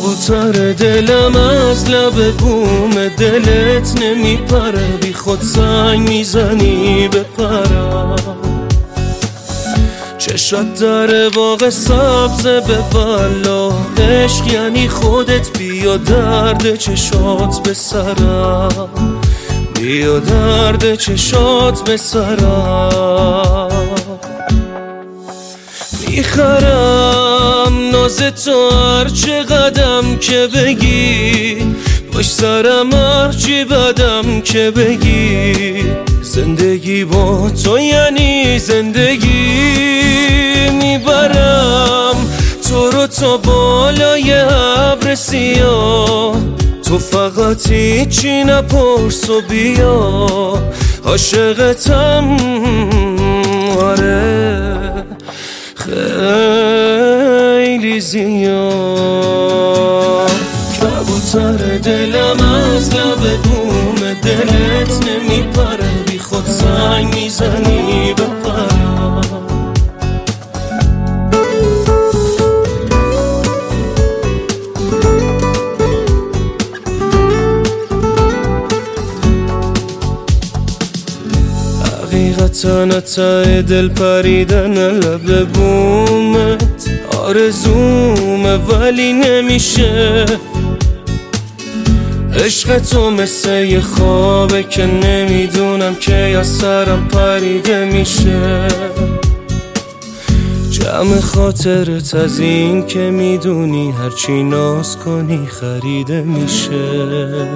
کبوتر دلم از لب بوم دلت نمیپره، بی خود زنگ میزنی بپرم. چشات در باغ سبزه به والا، عشق یعنی خودت، بیا درد چشات به سرم، بیا درد چشات به سرم. میخرم ناز تو هر چه قدم که بگی، باش سرم هرچی بدم که بگی. زندگی با تو یعنی زندگی، میبرم تو رو تا بالای ابر سیاه. تو فقط هیچی نپرس و بیا، عاشقتم آره خیلی زیاد. کبوتر دلم از لب بوم دلت نمیپره، بی خود زنگ میزنی بپرم. حقیقتا ته دل پریدن لب بومت آرزومه ولی نمیشه. عشق تو مثل یه خوابه که نمیدونم که یا سرم پریده میشه. جمع خاطرت از این که میدونی هرچی ناز کنی خریده میشه.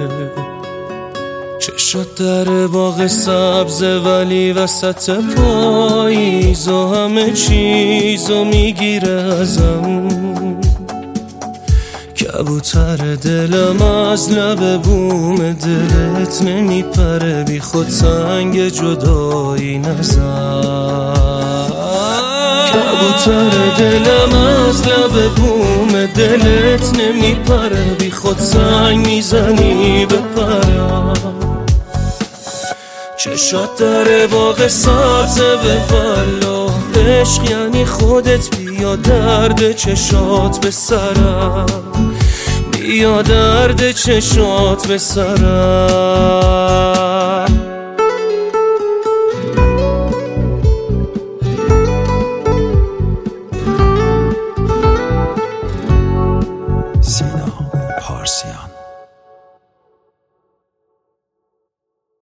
چشات در باغ سبزه ولی وسط پاییز و همه چیزو میگیره ازم. کبوتر دلم از لب بوم دلت نمیپره، بی خود سنگ جدایی نزن. کبوتر دلم از لب بوم دلت نمیپره، بی خود سنگ میزنی بپرم. چشات در باغ سبزه به والا، عشق یعنی خودت، بیا درد چشات به سرم، بیا درد چشات به سرم.